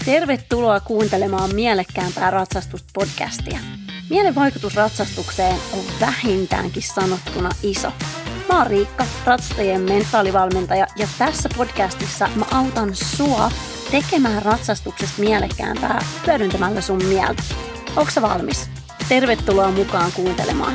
Tervetuloa kuuntelemaan mielekkäämpää ratsastuspodcastia. Mielen vaikutus ratsastukseen on vähintäänkin sanottuna iso. Mä oon Riikka, ratsastajien mentaalivalmentaja, ja tässä podcastissa mä autan sua tekemään ratsastuksesta mielekkäämpää hyödyntämällä sun mieltä. Onko sä valmis? Tervetuloa mukaan kuuntelemaan.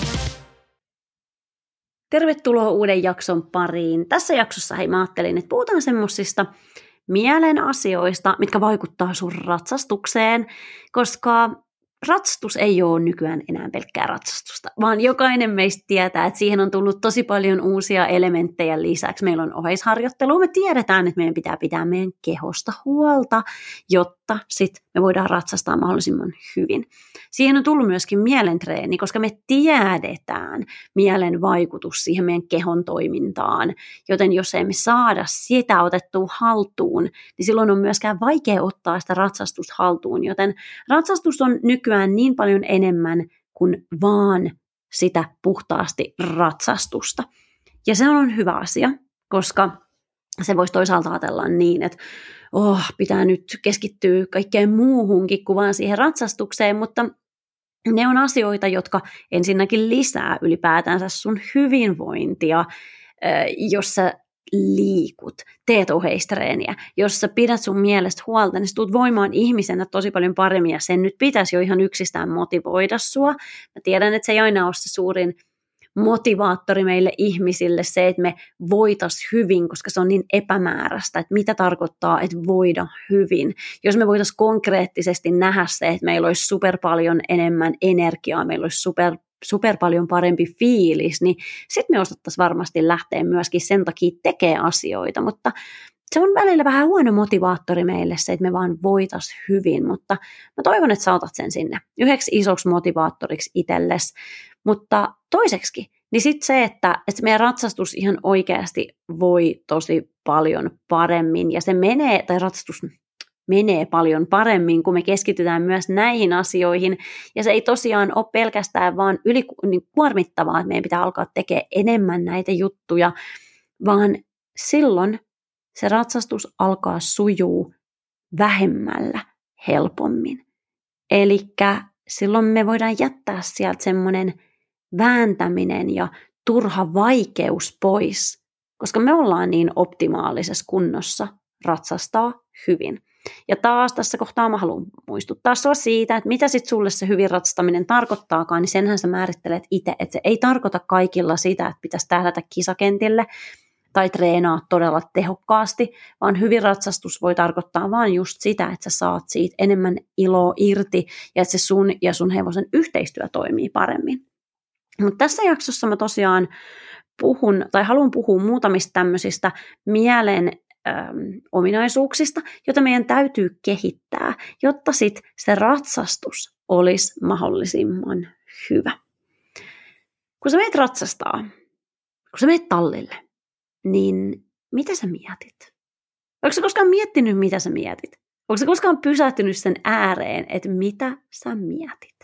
Tervetuloa uuden jakson pariin. Tässä jaksossa mä ajattelin, että puhutaan semmosista mielen asioista, mitkä vaikuttaa sun ratsastukseen, koska ratsastus ei ole nykyään enää pelkkää ratsastusta, vaan jokainen meistä tietää, että siihen on tullut tosi paljon uusia elementtejä lisäksi. Meillä on oheisharjoittelua, me tiedetään, että meidän pitää pitää meidän kehosta huolta, jotta sitten me voidaan ratsastaa mahdollisimman hyvin. Siihen on tullut myöskin mielentreeni, koska me tiedetään mielen vaikutus siihen meidän kehon toimintaan, joten jos emme saada sitä otettua haltuun, niin silloin on myöskään vaikea ottaa sitä ratsastusta haltuun, joten ratsastus on nykyään niin paljon enemmän kuin vaan sitä puhtaasti ratsastusta. Ja se on hyvä asia, koska se voisi toisaalta ajatella niin, että pitää nyt keskittyä kaikkeen muuhunkin kuin vaan siihen ratsastukseen, mutta ne on asioita, jotka ensinnäkin lisää ylipäätänsä sun hyvinvointia, jos sä liikut, teet oheistreeniä, jos sä pidät sun mielestä huolta, niin sä tulet voimaan ihmisenä tosi paljon paremmin, ja sen nyt pitäisi jo ihan yksistään motivoida sua. Mä tiedän, että se ei aina ole se suurin motivaattori meille ihmisille se, että me voitaisiin hyvin, koska se on niin epämääräistä, että mitä tarkoittaa, että voida hyvin. Jos me voitaisiin konkreettisesti nähdä se, että meillä olisi super paljon enemmän energiaa, meillä olisi super paljon parempi fiilis, niin sitten me osattaisiin varmasti lähteä myöskin sen takia tekemään asioita, mutta se on välillä vähän huono motivaattori meille se, että me vaan voitaisiin hyvin, mutta mä toivon, että sä otat sen sinne yhdeksi isoksi motivaattoriksi itsellesi. Mutta toiseksi, niin sitten se, että meidän ratsastus ihan oikeasti voi tosi paljon paremmin, ja ratsastus menee paljon paremmin, kun me keskitytään myös näihin asioihin, ja se ei tosiaan ole pelkästään vaan ylikuormittavaa, että meidän pitää alkaa tekemään enemmän näitä juttuja, vaan silloin se ratsastus alkaa sujuu vähemmällä helpommin. Elikkä silloin me voidaan jättää sieltä semmoinen vääntäminen ja turha vaikeus pois, koska me ollaan niin optimaalisessa kunnossa ratsastaa hyvin. Ja taas tässä kohtaa mä haluan muistuttaa sua siitä, että mitä sitten sulle se hyvin ratsastaminen tarkoittaakaan, niin senhän sä määrittelet itse, että se ei tarkoita kaikilla sitä, että pitäisi tähdätä kisakentille tai treenaa todella tehokkaasti, vaan hyvin ratsastus voi tarkoittaa vaan just sitä, että sä saat siitä enemmän iloa irti ja että se sun ja sun hevosen yhteistyö toimii paremmin. Mutta tässä jaksossa mä tosiaan haluan puhua muutamista tämmöisistä mielen ominaisuuksista, joita meidän täytyy kehittää, jotta sit se ratsastus olisi mahdollisimman hyvä. Kun sä menet ratsastaa, kun sä menet tallille, niin mitä sä mietit? Onko sä koskaan miettinyt, mitä sä mietit? Onko sä koskaan pysähtynyt sen ääreen, että mitä sä mietit?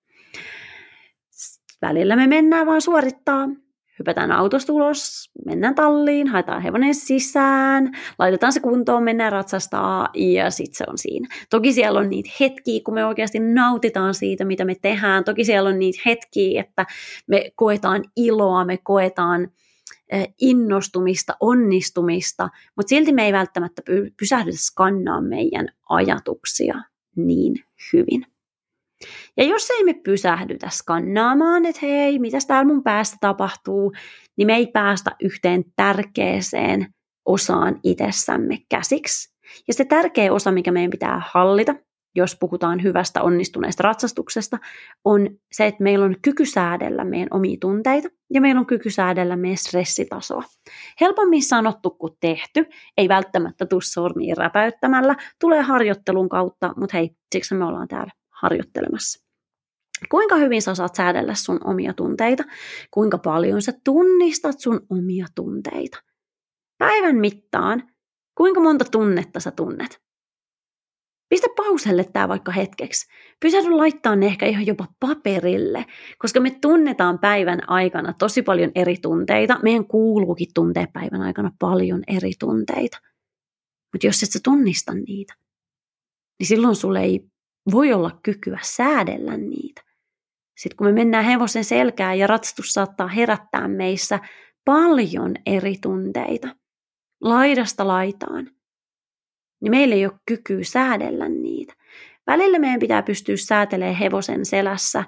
Välillä me mennään vaan suorittaa. Hypätään autosta ulos, mennään talliin, haetaan hevonen sisään, laitetaan se kuntoon, mennään ratsastaa ja sitten se on siinä. Toki siellä on niitä hetkiä, kun me oikeasti nautitaan siitä, mitä me tehdään. Toki siellä on niitä hetkiä, että me koetaan iloa, me koetaan innostumista, onnistumista, mutta silti me ei välttämättä pysähdytä skannaamaan meidän ajatuksia niin hyvin. Ja jos ei me pysähdytä skannaamaan, että hei, mitäs täällä mun päässä tapahtuu, niin me ei päästä yhteen tärkeäseen osaan itsessämme käsiksi. Ja se tärkeä osa, mikä meidän pitää hallita, jos puhutaan hyvästä onnistuneesta ratsastuksesta, on se, että meillä on kyky säädellä meidän omia tunteita ja meillä on kyky säädellä meidän stressitasoa. Helpommin sanottu kuin tehty, ei välttämättä tule sormiin räpäyttämällä, tulee harjoittelun kautta, mutta hei, siksi me ollaan täällä harjoittelemassa. Kuinka hyvin sä osaat säädellä sun omia tunteita? Kuinka paljon sä tunnistat sun omia tunteita? Päivän mittaan, kuinka monta tunnetta sä tunnet? Pistä pauselle tää vaikka hetkeksi. Pysähdy laittaa ne ehkä ihan jopa paperille, koska me tunnetaan päivän aikana tosi paljon eri tunteita. Meidän kuuluukin tuntea päivän aikana paljon eri tunteita. Mutta jos et sä tunnista niitä, niin silloin sulle ei voi olla kykyä säädellä niitä. Sitten kun me mennään hevosen selkään ja ratsastus saattaa herättää meissä paljon eri tunteita, laidasta laitaan, niin meillä ei ole kykyä säädellä niitä. Välillä meidän pitää pystyä säätelemään hevosen selässä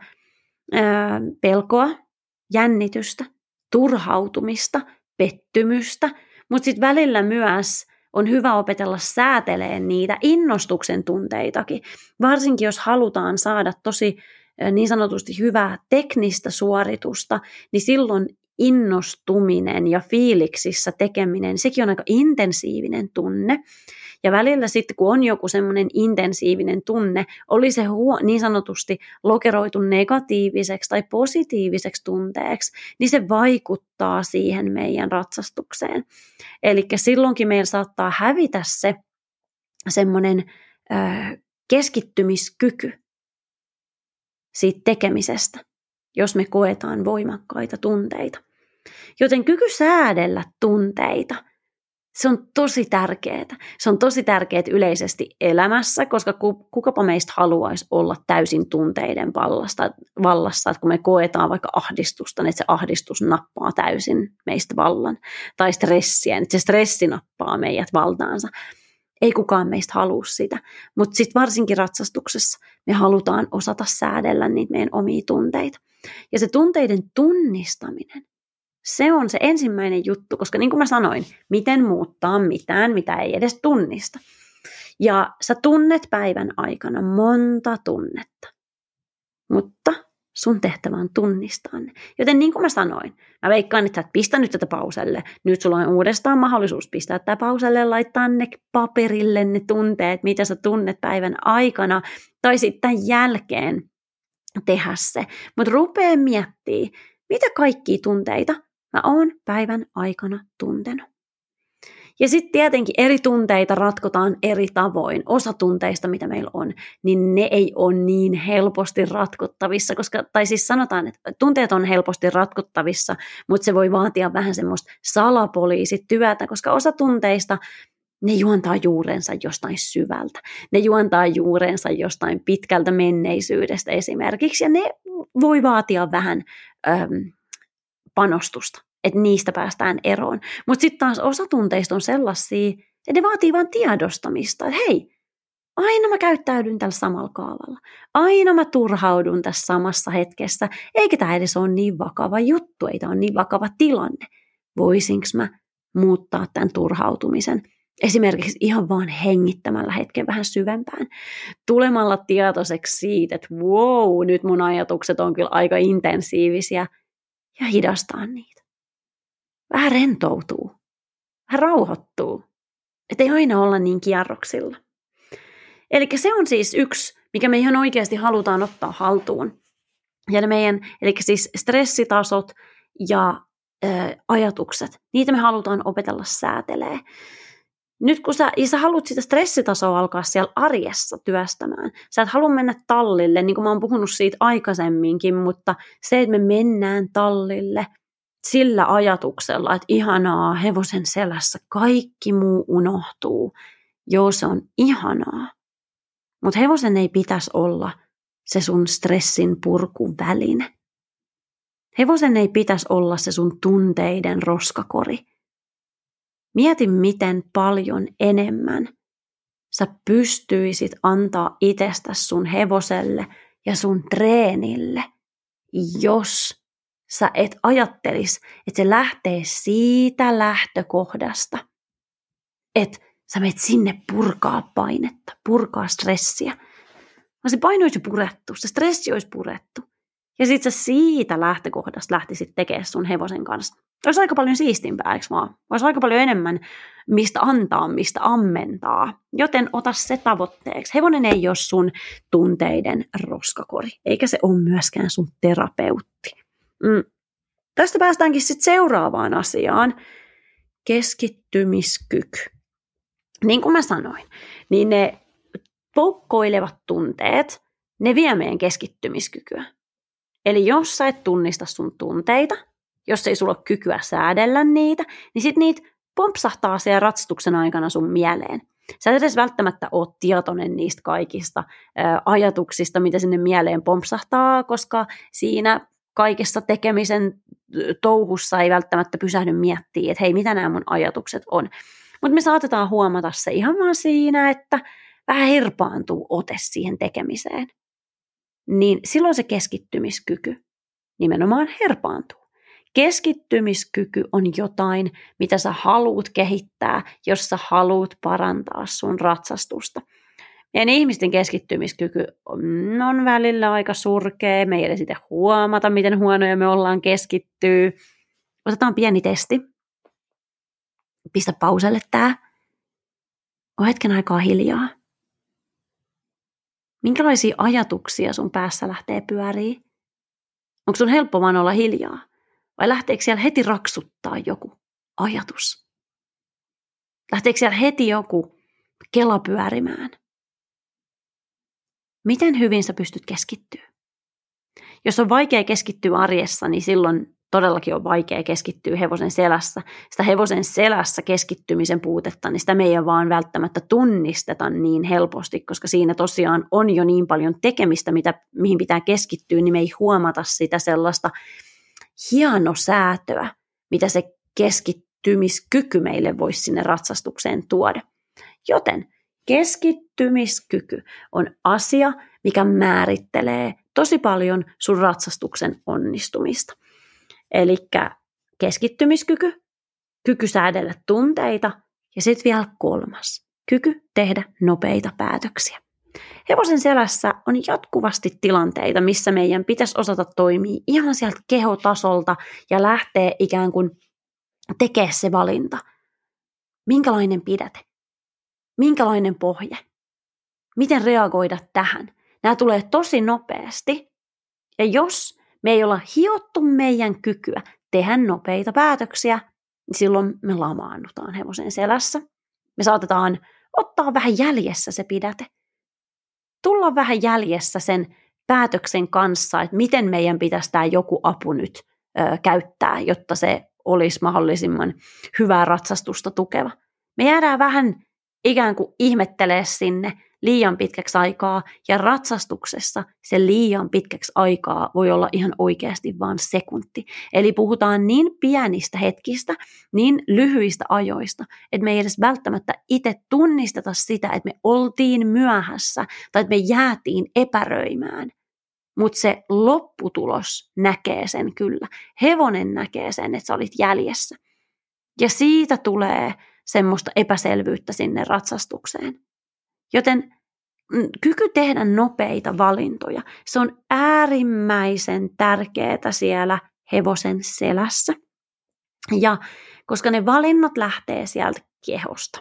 pelkoa, jännitystä, turhautumista, pettymystä, mutta sitten välillä myös on hyvä opetella säätelemään niitä innostuksen tunteitakin, varsinkin jos halutaan saada tosi niin sanotusti hyvää teknistä suoritusta, niin silloin innostuminen ja fiiliksissä tekeminen, sekin on aika intensiivinen tunne. Ja välillä sitten, kun on joku semmoinen intensiivinen tunne, oli se niin sanotusti lokeroitu negatiiviseksi tai positiiviseksi tunteeksi, niin se vaikuttaa siihen meidän ratsastukseen. Eli silloinkin meillä saattaa hävitä se semmoinen keskittymiskyky siitä tekemisestä, jos me koetaan voimakkaita tunteita. Joten kyky säädellä tunteita, se on tosi tärkeää. Se on tosi tärkeää yleisesti elämässä, koska kukapa meistä haluaisi olla täysin tunteiden vallassa, että kun me koetaan vaikka ahdistusta, niin että se ahdistus nappaa täysin meistä vallan, tai stressiä, että se stressi nappaa meidät valtaansa. Ei kukaan meistä halua sitä, mutta sitten varsinkin ratsastuksessa me halutaan osata säädellä niitä meidän omia tunteita. Ja se tunteiden tunnistaminen, se on se ensimmäinen juttu, koska niin kuin mä sanoin, miten muuttaa mitään, mitä ei edes tunnista. Ja sä tunnet päivän aikana monta tunnetta, mutta sun tehtävä on tunnistaa ne. Joten niin kuin mä sanoin, mä veikkaan, että sä et pistä nyt tätä pauselle. Nyt sulla on uudestaan mahdollisuus pistää tätä pauselle, laittaa ne paperille ne tunteet, mitä sä tunnet päivän aikana, tai sitten jälkeen tehdä se. Mutta rupee miettimään, mitä kaikkia tunteita mä oon päivän aikana tuntenut. Ja sitten tietenkin eri tunteita ratkotaan eri tavoin. Osa tunteista, mitä meillä on, niin ne ei ole niin helposti ratkottavissa, tai siis sanotaan, että tunteet on helposti ratkottavissa, mutta se voi vaatia vähän semmoista salapoliisityötä, koska osa tunteista, ne juontaa juurensa jostain syvältä. Ne juontaa juurensa jostain pitkältä menneisyydestä esimerkiksi, ja ne voi vaatia vähän panostusta, että niistä päästään eroon. Mutta sitten taas osa tunteista on sellaisia, että ne vaatii vain tiedostamista, että hei, aina mä käyttäydyn tällä samalla kaavalla. Aina mä turhaudun tässä samassa hetkessä, eikä tämä edes ole niin vakava juttu, ei tämä ole niin vakava tilanne. Voisinko mä muuttaa tämän turhautumisen? Esimerkiksi ihan vaan hengittämällä hetken vähän syvempään. Tulemalla tietoiseksi siitä, että wow, nyt mun ajatukset on kyllä aika intensiivisiä, ja hidastaa niitä. Vähän rentoutuu, vähän rauhoittuu, ettei aina olla niin kierroksilla. Eli se on siis yksi, mikä me ihan oikeasti halutaan ottaa haltuun. Ja eli siis stressitasot ja ajatukset, niitä me halutaan opetella säätelee. Nyt kun sä haluat sitä stressitasoa alkaa siellä arjessa työstämään, sä et halua mennä tallille, niin kuin mä oon puhunut siitä aikaisemminkin, mutta se, että me mennään tallille sillä ajatuksella, että ihanaa, hevosen selässä kaikki muu unohtuu. Joo, se on ihanaa. Mutta hevosen ei pitäisi olla se sun stressin purkuväline. Hevosen ei pitäisi olla se sun tunteiden roskakori. Mieti, miten paljon enemmän sä pystyisit antaa itsestäsi sun hevoselle ja sun treenille, jos sä et ajattelisi, että se lähtee siitä lähtökohdasta, että sä menet sinne purkaa painetta, purkaa stressiä. Vaan se paino olisi purettu, se stressi olisi purettu. Ja sit sä siitä lähtökohdasta lähtisit tekemään sun hevosen kanssa. Olisi aika paljon siistimpää, eikö vaan? Olisi aika paljon enemmän, mistä antaa, mistä ammentaa. Joten ota se tavoitteeksi. Hevonen ei ole sun tunteiden roskakori, eikä se ole myöskään sun terapeutti. Tästä päästäänkin sitten seuraavaan asiaan. Keskittymiskyky. Niin kuin mä sanoin, niin ne poukkoilevat tunteet, ne vie meidän keskittymiskykyä. Eli jos sä et tunnista sun tunteita, jos ei sulla ole kykyä säädellä niitä, niin sitten niitä pompsahtaa siellä ratsastuksen aikana sun mieleen. Sä et edes välttämättä ole tietoinen niistä kaikista ajatuksista, mitä sinne mieleen pompsahtaa, koska siinä kaikessa tekemisen touhussa ei välttämättä pysähdy miettimään, että hei, mitä nämä mun ajatukset on. Mutta me saatetaan huomata se ihan vaan siinä, että vähän herpaantuu ote siihen tekemiseen. Niin silloin se keskittymiskyky nimenomaan herpaantuu. Keskittymiskyky on jotain, mitä sä haluut kehittää, jos sä haluut parantaa sun ratsastusta. Meidän ihmisten keskittymiskyky on välillä aika surkea. Me ei edes itse huomata, miten huonoja me ollaan keskittyä. Otetaan pieni testi. Pistä pauselle tää. Oo hetken aikaa hiljaa. Minkälaisia ajatuksia sun päässä lähtee pyörii? Onko sun helppo vaan olla hiljaa? Vai lähteekö siellä heti raksuttaa joku ajatus? Lähteekö siellä heti joku kela pyörimään? Miten hyvin sä pystyt keskittyä? Jos on vaikea keskittyä arjessa, niin silloin todellakin on vaikea keskittyä hevosen selässä. Sitä hevosen selässä keskittymisen puutetta, niin sitä me ei vaan välttämättä tunnisteta niin helposti, koska siinä tosiaan on jo niin paljon tekemistä, mihin pitää keskittyä, niin me ei huomata sitä sellaista hienosäätöä, mitä se keskittymiskyky meille voisi sinne ratsastukseen tuoda. Joten keskittymiskyky on asia, mikä määrittelee tosi paljon sun ratsastuksen onnistumista. Eli keskittymiskyky, kyky säädellä tunteita ja sitten vielä 3. kyky tehdä nopeita päätöksiä. Hevosen selässä on jatkuvasti tilanteita, missä meidän pitäisi osata toimia ihan sieltä kehotasolta ja lähteä ikään kuin tekemään se valinta. Minkälainen pidäte? Minkälainen pohje? Miten reagoida tähän? Nämä tulee tosi nopeasti. Ja jos me ei olla hiottu meidän kykyä tehdä nopeita päätöksiä, niin silloin me lamaannutaan hevosen selässä. Me saatetaan ottaa vähän jäljessä se pidäte. Tulla vähän jäljessä sen päätöksen kanssa, että miten meidän pitäisi tämä joku apu nyt käyttää, jotta se olisi mahdollisimman hyvää ratsastusta tukeva. Me jäädään vähän ikään kuin ihmettelee sinne liian pitkäksi aikaa, ja ratsastuksessa se liian pitkäksi aikaa voi olla ihan oikeasti vain sekunti. Eli puhutaan niin pienistä hetkistä, niin lyhyistä ajoista, että me ei edes välttämättä itse tunnisteta sitä, että me oltiin myöhässä tai että me jäätiin epäröimään. Mutta se lopputulos näkee sen kyllä. Hevonen näkee sen, että sä olit jäljessä. Ja siitä tulee semmoista epäselvyyttä sinne ratsastukseen. Joten kyky tehdä nopeita valintoja, se on äärimmäisen tärkeää siellä hevosen selässä. Ja koska ne valinnat lähtee sieltä kehosta,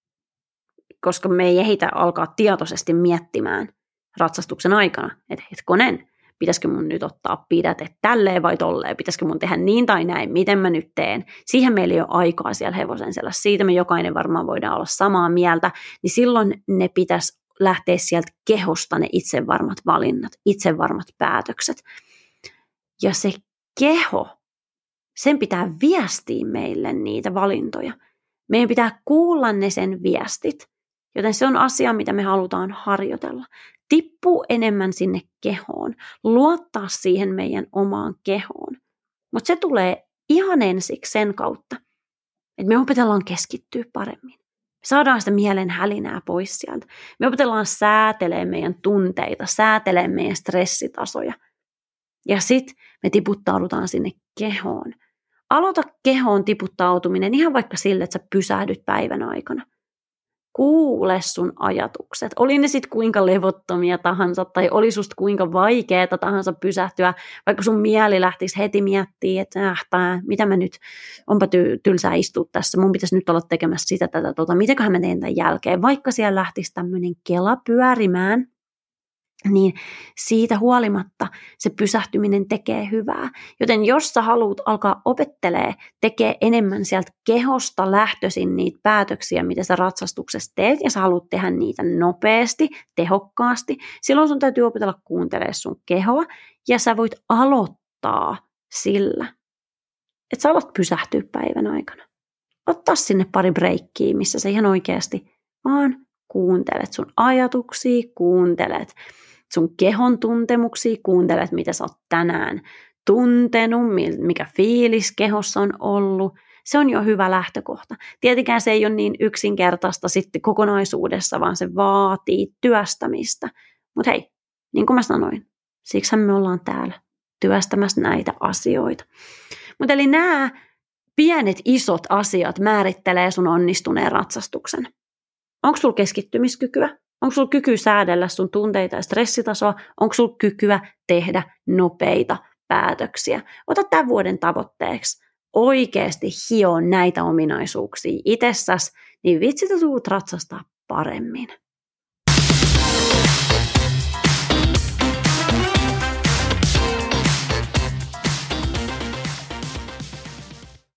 koska me ei ehditä alkaa tietoisesti miettimään ratsastuksen aikana, että hetkonen, pitäisikö mun nyt ottaa pidäte tälleen vai tolleen, pitäisikö mun tehdä niin tai näin, miten mä nyt teen. Siihen meillä ei ole aikaa siellä hevosen selässä, siitä me jokainen varmaan voidaan olla samaa mieltä, niin silloin ne pitäisi lähteä sieltä kehosta ne itsevarmat valinnat, itsevarmat päätökset. Ja se keho, sen pitää viestiä meille niitä valintoja. Meidän pitää kuulla ne sen viestit, joten se on asia, mitä me halutaan harjoitella. Tippuu enemmän sinne kehoon, luottaa siihen meidän omaan kehoon. Mutta se tulee ihan ensiksi sen kautta, että me opetellaan keskittyä paremmin. Saadaan sitä mielen hälinää pois sieltä. Me opetellaan säätelemään meidän tunteita, säätelemään meidän stressitasoja. Ja sitten me tiputtaudutaan sinne kehoon. Aloita kehoon tiputtautuminen ihan vaikka sille, että sä pysähdyt päivän aikana. Kuule sun ajatukset. Oli ne sitten kuinka levottomia tahansa tai oli susta kuinka vaikeaa tahansa pysähtyä, vaikka sun mieli lähtisi heti miettimään, että mitä mä nyt, onpa tylsää istua tässä, mun pitäisi nyt olla tekemässä sitä, tätä, mitäköhän mä teen tämän jälkeen. Vaikka siellä lähtisi tämmöinen kela pyörimään, niin siitä huolimatta se pysähtyminen tekee hyvää. Joten jos sä haluat alkaa opettelee, tekee enemmän sieltä kehosta lähtöisin niitä päätöksiä, mitä sä ratsastuksessa teet, ja sä haluat tehdä niitä nopeasti, tehokkaasti, silloin sun täytyy opetella kuuntelemaan sun kehoa, ja sä voit aloittaa sillä, että sä alat pysähtyä päivän aikana. Ottaa sinne pari breikkiä, missä sä ihan oikeasti vaan kuuntelet sun ajatuksia, kuuntelet sun kehon tuntemuksia, kuuntelet mitä sä oot tänään tuntenut, mikä fiilis kehossa on ollut. Se on jo hyvä lähtökohta. Tietenkään se ei ole niin yksinkertaista sitten kokonaisuudessa, vaan se vaatii työstämistä. Mutta hei, niin kuin mä sanoin, siksi me ollaan täällä työstämässä näitä asioita. Mutta eli nämä pienet isot asiat määrittelee sun onnistuneen ratsastuksen. Onko sulla keskittymiskykyä? Onko sulla kyky säädellä sun tunteita ja stressitasoa? Onko sulla kykyä tehdä nopeita päätöksiä? Ota tämän vuoden tavoitteeksi oikeasti hio näitä ominaisuuksia itsessäsi, niin vitsi, tulet ratsastaa paremmin.